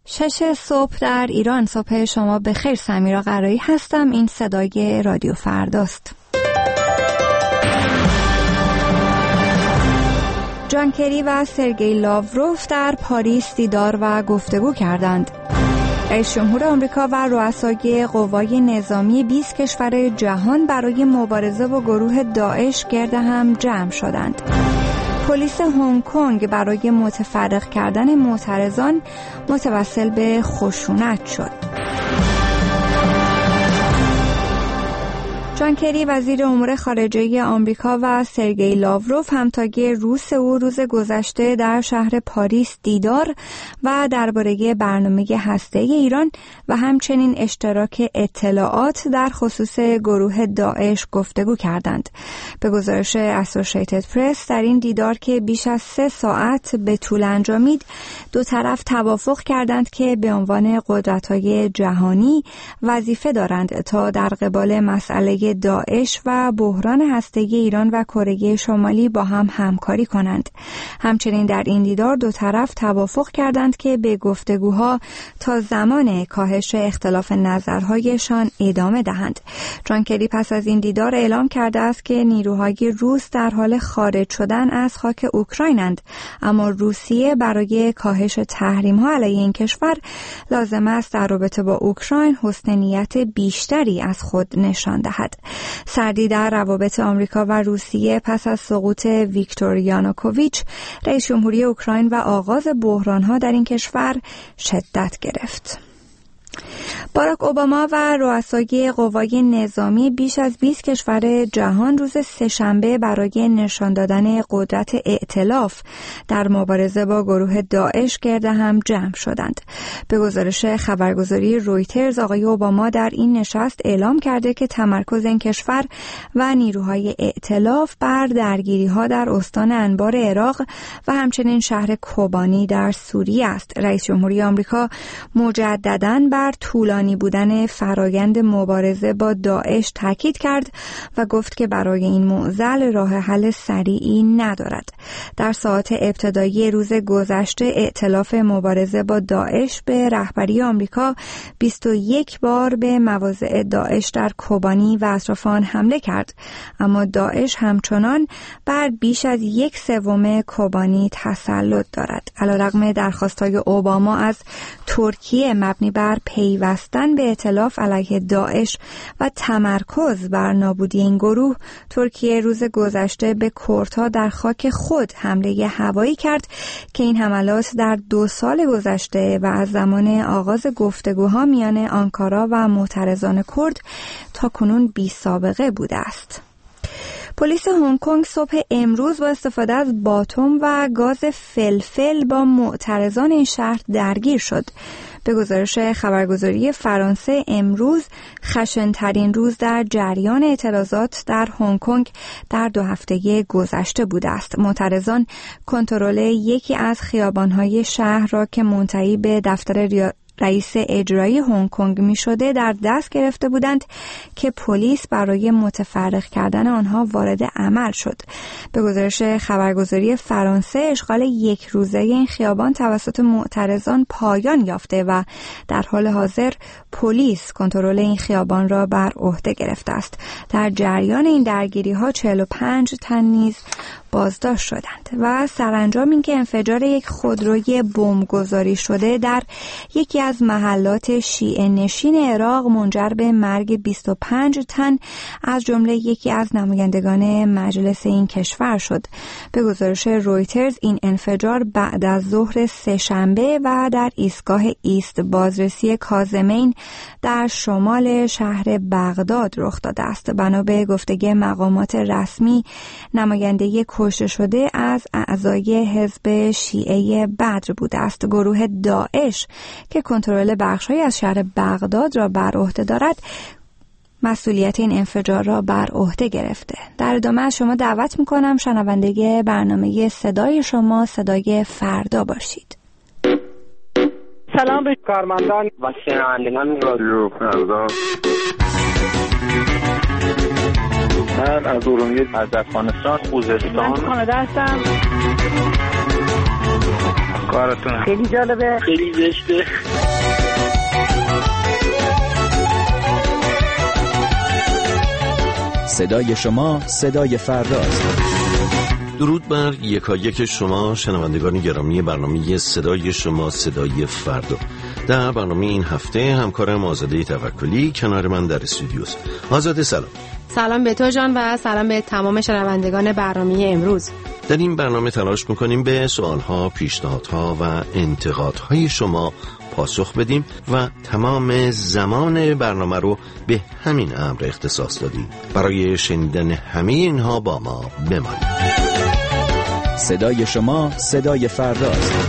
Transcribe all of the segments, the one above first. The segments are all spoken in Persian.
6 صبح در ایران. صبح شما بخیر. سمیرا قرایی هستم. این صدای رادیو فرداست. جان کری و سرگئی لاوروف در پاریس دیدار و گفتگو کردند. رئیس جمهور آمریکا و رؤسای قوای نظامی 20 کشور جهان برای مبارزه با گروه داعش گرد هم جمع شدند. پلیس هنگ کنگ برای متفرق کردن معترضان متوسل به خشونت شد. جان کری وزیر امور خارجه آمریکا و سرگئی لاوروف همتای روس او روز گذشته در شهر پاریس دیدار و درباره برنامه هسته‌ای ایران و همچنین اشتراک اطلاعات در خصوص گروه داعش گفتگو کردند. به گزارش اسوسییتد پرس در این دیدار که بیش از 3 ساعت به طول انجامید، دو طرف توافق کردند که به عنوان قدرت‌های جهانی وظیفه دارند تا در قبال مسئله داعش و بحران هسته‌ای ایران و کره شمالی با هم همکاری کنند. همچنین در این دیدار دو طرف توافق کردند که به گفتگوها تا زمان کاهش اختلاف نظرهایشان ادامه دهند. جان کری پس از این دیدار اعلام کرده است که نیروهای روس در حال خارج شدن از خاک اوکراینند، اما روسیه برای کاهش تحریم‌ها علیه این کشور لازم است در رابطه با اوکراین حسن نیت بیشتری از خود نشان دهد. سردی در روابط آمریکا و روسیه پس از سقوط ویکتور یانوکوویچ رئیس جمهوری اوکراین و آغاز بحران‌ها در این کشور شدت گرفت. باراک اوباما و رؤسای قوای نظامی بیش از 20 کشور جهان روز سه‌شنبه برای نشان دادن قدرت ائتلاف در مبارزه با گروه داعش گرد هم جمع شدند. به گزارش خبرگزاری رویترز، آقای اوباما در این نشست اعلام کرده که تمرکز این کشور و نیروهای ائتلاف بر درگیری‌ها در استان انبار عراق و همچنین شهر کوبانی در سوریه است. رئیس جمهوری آمریکا مجدداً بر طولانی بودن فرایند مبارزه با داعش تاکید کرد و گفت که برای این معضل راه حل سریعی ندارد. در ساعات ابتدایی روز گذشته ائتلاف مبارزه با داعش به رهبری آمریکا 21 بار به مواضع داعش در کوبانی و اطراف آن حمله کرد، اما داعش همچنان بر بیش از 1/3 کوبانی تسلط دارد. علیرغم درخواست‌های اوباما از ترکیه مبنی بر پیوستن به ائتلاف علیه داعش و تمرکز بر نابودی این گروه، ترکیه روز گذشته به کردها در خاک خود حمله هوایی کرد که این حملات در 2 سال گذشته و از زمان آغاز گفتگوها میان آنکارا و معترضان کرد تا کنون بی سابقه بوده است. پلیس هنگ کنگ صبح امروز با استفاده از باتوم و گاز فلفل با معترضان این شهر درگیر شد. به گزارش خبرگزاری فرانسه، امروز خشن‌ترین روز در جریان اعتراضات در هنگ کنگ در 2 هفته گذشته بوده است. معترضان کنترل یکی از خیابان‌های شهر را که منتهی به دفتر رئیس اجرایی هنگ کنگ می شده در دست گرفته بودند که پلیس برای متفرق کردن آنها وارد عمل شد. به گزارش خبرگزاری فرانسه، اشغال 1 روزه این خیابان توسط معترضان پایان یافته و در حال حاضر پلیس کنترل این خیابان را بر عهده گرفته است. در جریان این درگیری ها 45 تن نیز بازداشت شدند و سرانجام اینکه انفجار یک خودروی بمبگذاری شده در یکی از محلات شیعه نشین عراق منجر به مرگ 25 تن از جمله یکی از نمایندگان مجلس این کشور شد. به گزارش رویترز، این انفجار بعد از ظهر سه‌شنبه و در ایستگاه ایست بازرسی کاظمین در شمال شهر بغداد رخ داده است. بنا به گفته مقامات رسمی، نماینده کشته شده از اعضای حزب شیعه بدر بوده است. گروه داعش که کنترل بخش‌هایی از شهر بغداد را بر عهده دارد، مسئولیت این انفجار را بر عهده گرفته. در ادامه از شما دعوت می‌کنم شنونده برنامه صدای شما، صدای فردا باشید. سلام به کارمندان و شنوندگان رادیو فردا. من از ارومیه، از افغانستان، خوزستان. من کانادا هستم. کارتون خیلی جالبه، خیلی زشته. صدای شما صدای فرداست. درود بر یکایک شما شنوندگان گرامی برنامه صدای شما صدای فردا. در برنامه این هفته همکارم آزاده توکلی کنار من در استودیوست. آزاده سلام. سلام به تو جان و سلام به تمام شنوندگان برنامه امروز. در این برنامه تلاش میکنیم به سوالها، پیشنهادها و انتقادهای شما پاسخ بدیم و تمام زمان برنامه رو به همین امر اختصاص دادیم. برای شنیدن همه اینها با ما بمانید. صدای شما صدای فرداست.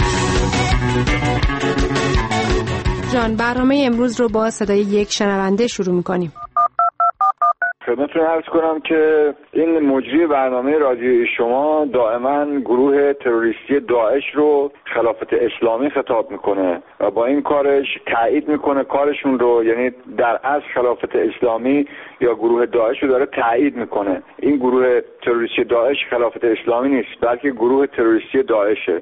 جان، برنامه امروز رو با صدای یک شنونده شروع میکنیم. خدمتتون عرض کنم که این مجری برنامه رادیویی شما دائما گروه تروریستی داعش رو خلافت اسلامی خطاب میکنه و با این کارش تایید میکنه کارشون رو، یعنی در اصل خلافت اسلامی یا گروه داعش رو داره تایید میکنه. این گروه تروریستی داعش خلافت اسلامی نیست، بلکه گروه تروریستی داعشه.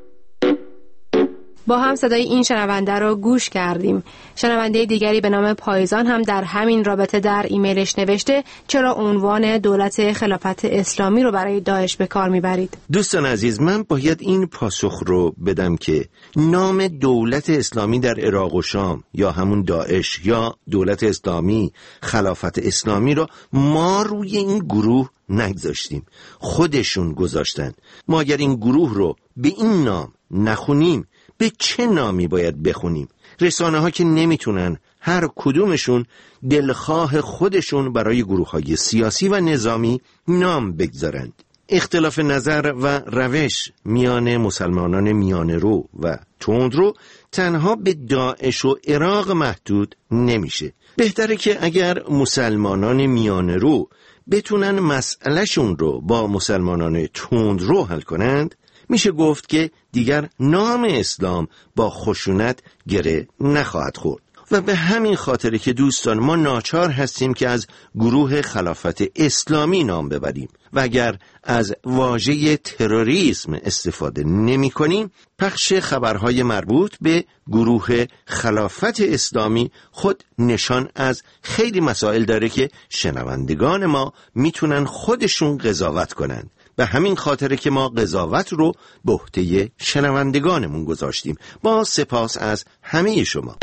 با هم صدای این شنونده رو گوش کردیم. شنونده دیگری به نام پایزان هم در همین رابطه در ایمیلش نوشته چرا عنوان دولت خلافت اسلامی رو برای داعش به کار میبرید؟ دوستان عزیز، من باید این پاسخ رو بدم که نام دولت اسلامی در عراق و شام یا همون داعش یا دولت اسلامی خلافت اسلامی رو ما روی این گروه نگذاشتیم، خودشون گذاشتن. ما اگر این گروه رو به این نام نخونیم به چه نامی باید بخونیم؟ رسانه ها که نمیتونن هر کدومشون دلخواه خودشون برای گروه های سیاسی و نظامی نام بگذارند. اختلاف نظر و روش میان مسلمانان میانه‌رو و تندرو تنها به داعش و عراق محدود نمیشه. بهتره که اگر مسلمانان میانه‌رو بتونن مسئلهشون رو با مسلمانان تندرو حل کنند، میشه گفت که دیگر نام اسلام با خشونت گره نخواهد خورد. و به همین خاطره که دوستان ما ناچار هستیم که از گروه خلافت اسلامی نام ببریم و اگر از واژه تروریسم استفاده نمی کنیم، پخش خبرهای مربوط به گروه خلافت اسلامی خود نشان از خیلی مسائل داره که شنوندگان ما میتونن خودشون قضاوت کنند. به همین خاطره که ما قضاوت رو به عهده شنوندگانمون گذاشتیم. با سپاس از همه شما.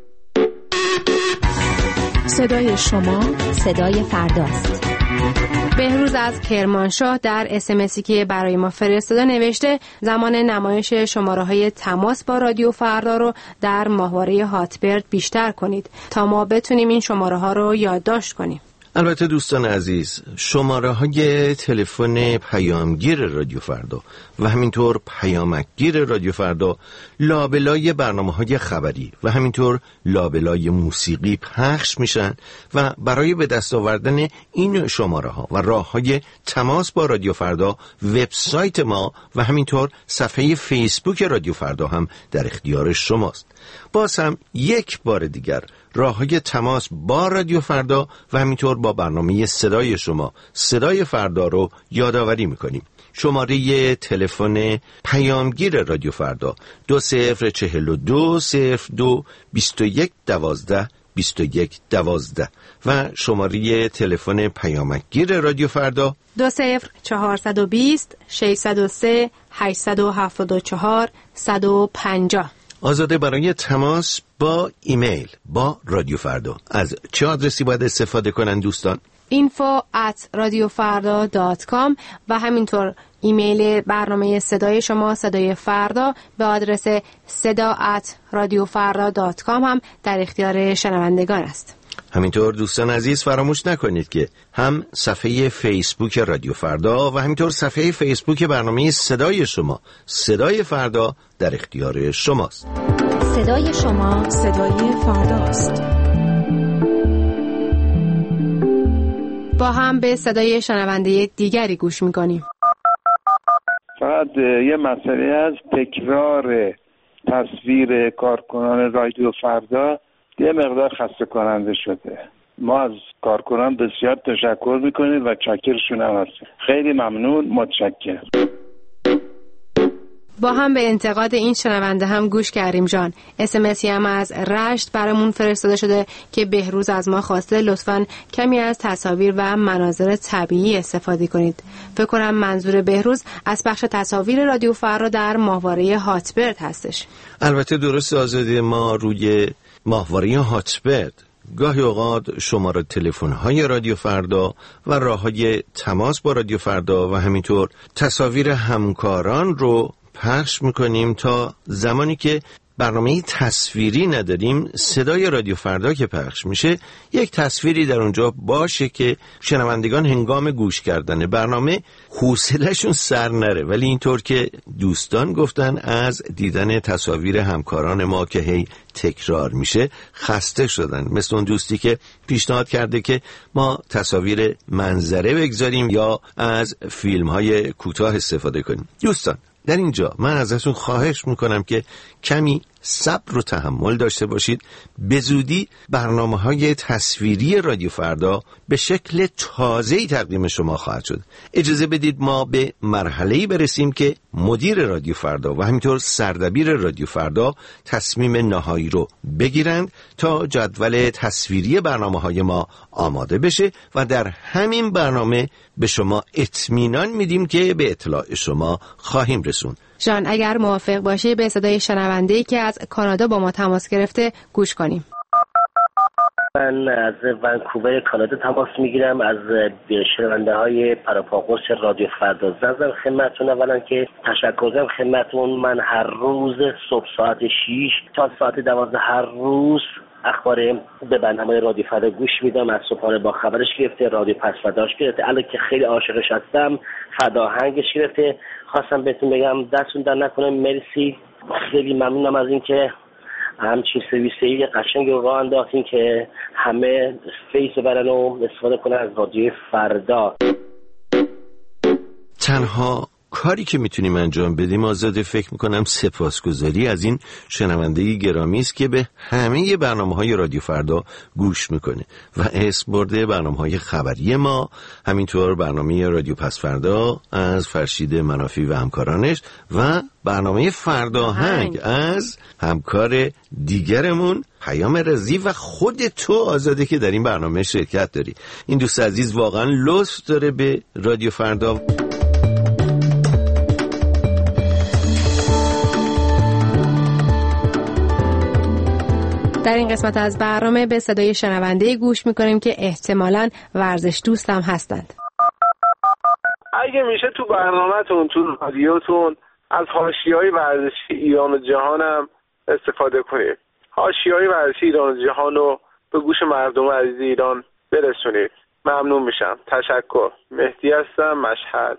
صدای شما صدای فرداست. بهروز از کرمانشاه در اسمسی که برای ما فرستاده نوشته زمان نمایش شماره‌های تماس با رادیو فردا رو در ماهواره هاتبرد بیشتر کنید تا ما بتونیم این شماره‌ها رو یادداشت کنیم. البته دوستان عزیز، شماره های تلفن پیامگیر رادیو فردا و همینطور پیامکگیر رادیو فردا لابلای برنامه‌های خبری و همینطور لابلای موسیقی پخش میشن و برای به دست آوردن این شماره ها و راه های تماس با رادیو فردا وبسایت ما و همینطور صفحه فیسبوک رادیو فردا هم در اختیار شماست. باز هم یک بار دیگر راه‌های تماس با رادیو فردا و همینطور با برنامه صدای شما صدای فردا رو یادآوری می‌کنیم. شماره تلفن پیامگیر رادیو فردا 2042 02 21 12 21 12 و شماره تلفن پیامکگیر رادیو فردا 20420 603 874 150. آزاده، برای تماس با ایمیل با رادیو فردا از چه آدرسی باید استفاده کنن دوستان؟ info@radiofarda.com و همینطور ایمیل برنامه صدای شما صدای فردا به آدرس seda@radiofarda.com هم در اختیار شنوندگان است. همینطور دوستان عزیز فراموش نکنید که هم صفحه فیسبوک رادیو فردا و همینطور صفحه فیسبوک برنامه صدای شما صدای فردا در اختیار شماست. صدای شما صدای فرداست. با هم به صدای شنونده دیگری گوش میکنیم. فقط یه مسئله از تکرار تصویر کارکنان رادیو فردا یه مقدار خسته کننده شده. ما از کارکنان بسیار تشکر میکنیم و چاکرشون هم هستیم. خیلی ممنون، متشکرم. با هم به انتقاد این شنونده هم گوش کردیم جان. اسمسی هم از رشت برامون فرستاده شده که بهروز از ما خواسته لطفاً کمی از تصاویر و مناظر طبیعی استفاده کنید. فکر کنم منظور بهروز از بخش تصاویر رادیو فردا در ماهواره هاتبرد هستش. البته درست آزادی، ما روی ماهواره هاتبرد گاهی اوقات شماره تلفن‌های رادیو فردا و راه‌های تماس با رادیو فردا و همینطور تصاویر همکاران رو پخش میکنیم تا زمانی که برنامه تصویری نداریم، صدای رادیو فردا که پخش میشه یک تصویری در اونجا باشه که شنوندگان هنگام گوش کردن برنامه حوصله‌شون سر نره. ولی اینطور که دوستان گفتن از دیدن تصاویر همکاران ما که هی تکرار میشه خسته شدن، مثل اون دوستی که پیشنهاد کرده که ما تصاویر منظره بگذاریم یا از فیلم‌های کوتاه استفاده کنیم. دوستان در اینجا من ازتون خواهش میکنم که کمی صبر و تحمل داشته باشید. به زودی برنامه‌های تصویری رادیو فردا به شکل تازه‌ای تقدیم شما خواهد شد. اجازه بدید ما به مرحله‌ای برسیم که مدیر رادیو فردا و همینطور سردبیر رادیو فردا تصمیم نهایی رو بگیرند تا جدول تصویری برنامه‌های ما آماده بشه و در همین برنامه به شما اطمینان میدیم که به اطلاع شما خواهیم رسوند. جان اگر موافق باشی به صدای شنونده‌ای که از کانادا با ما تماس گرفته گوش کنیم. من از ونکوور کانادا تماس میگیرم، از شنونده‌های پراپاگورس رادیو فردا زدم خدمتتون. اولا که تشکر دارم خدمتتون. من هر روز صبح ساعت 6 تا ساعت 12 هر روز اخبار به برنامه رادیو فردا گوش میدم، از صبحانه با خبرش گرفته، رادیو پس فرداش گرفته، الان که خیلی عاشقش هستم فردا آهنگش گرفته. خواستم بهتون بگم دستون در نکنه، مرسی، خیلی ممنونم از اینکه همچین سرویسی قشنگ رو راه انداختین که همه فیس برن و استفاده کنن از رادیو فردا. تنها کاری که میتونیم انجام بدیم آزاده فکر میکنم سپاسگزاری از این شنونده گرامی است که به همه برنامه‌های رادیو فردا گوش میکنه و اسم برده برنامه‌های خبری ما، همینطور برنامه رادیو پس فردا از فرشید منافی و همکارانش و برنامه فردا هنگ از همکار دیگرمون پیام رضی و خود تو آزاده که در این برنامه شرکت داری. این دوست عزیز واقعا لطف داره به رادیو فردا. در این قسمت از برنامه به صدای شنونده گوش میکنیم که احتمالاً ورزش دوست هم هستند. اگه میشه تو برنامه‌تون، تو رادیوتون از حاشیه‌های ورزشی ایران و جهان هم استفاده کنید. حاشیه‌های ورزشی ایران و جهان رو به گوش مردم عزیز ایران برسونید. ممنون میشم. تشکر. مهدی هستم، مشهد.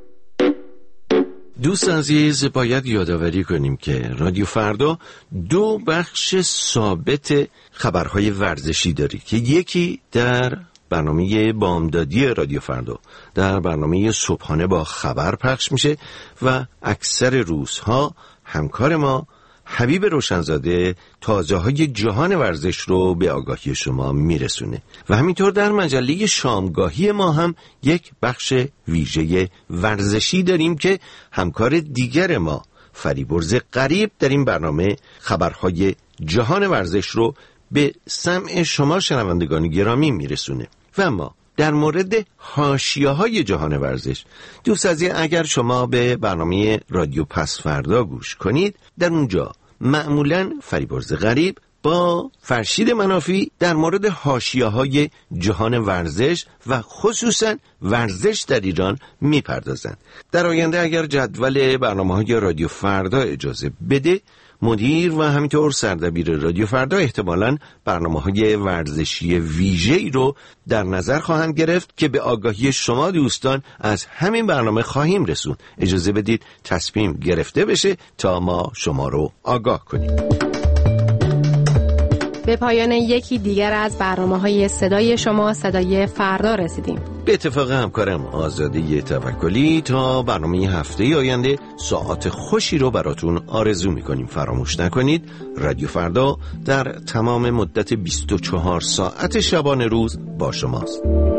دوست عزیز، باید یادآوری کنیم که رادیو فردا دو بخش ثابت خبرهای ورزشی داره که یکی در برنامه بامدادی رادیو فردا در برنامه صبحانه با خبر پخش میشه و اکثر روزها همکار ما حبیب روشنزاده تازه‌های جهان ورزش رو به آگاهی شما میرسونه و همینطور در مجله شامگاهی ما هم یک بخش ویژه ورزشی داریم که همکار دیگر ما فریبرز غریب در این برنامه خبرهای جهان ورزش رو به سمع شما شنوندگان گرامی میرسونه. و اما در مورد حاشیه‌های جهان ورزش، دوست عزیز اگر شما به برنامه رادیو پس فردا گوش کنید، در اونجا معمولاً فریبرز غریب با فرشید منافی در مورد حاشیه‌های جهان ورزش و خصوصاً ورزش در ایران میپردازند. در آینده اگر جدول برنامه‌های رادیو فردا اجازه بده، مدیر و همینطور سردبیر رادیو فردا احتمالاً برنامه‌های ورزشی ویژه‌ای رو در نظر خواهند گرفت که به آگاهی شما دوستان از همین برنامه خواهیم رسوند. اجازه بدید تصمیم گرفته بشه تا ما شما رو آگاه کنیم. به پایان یکی دیگر از برنامه‌های صدای شما، صدای فردا رسیدیم. به اتفاق همکارم آزاده توکلی تا برنامه هفته آینده ساعت خوشی رو براتون آرزو میکنیم. فراموش نکنید رادیو فردا در تمام مدت 24 ساعت شبانه روز با شماست.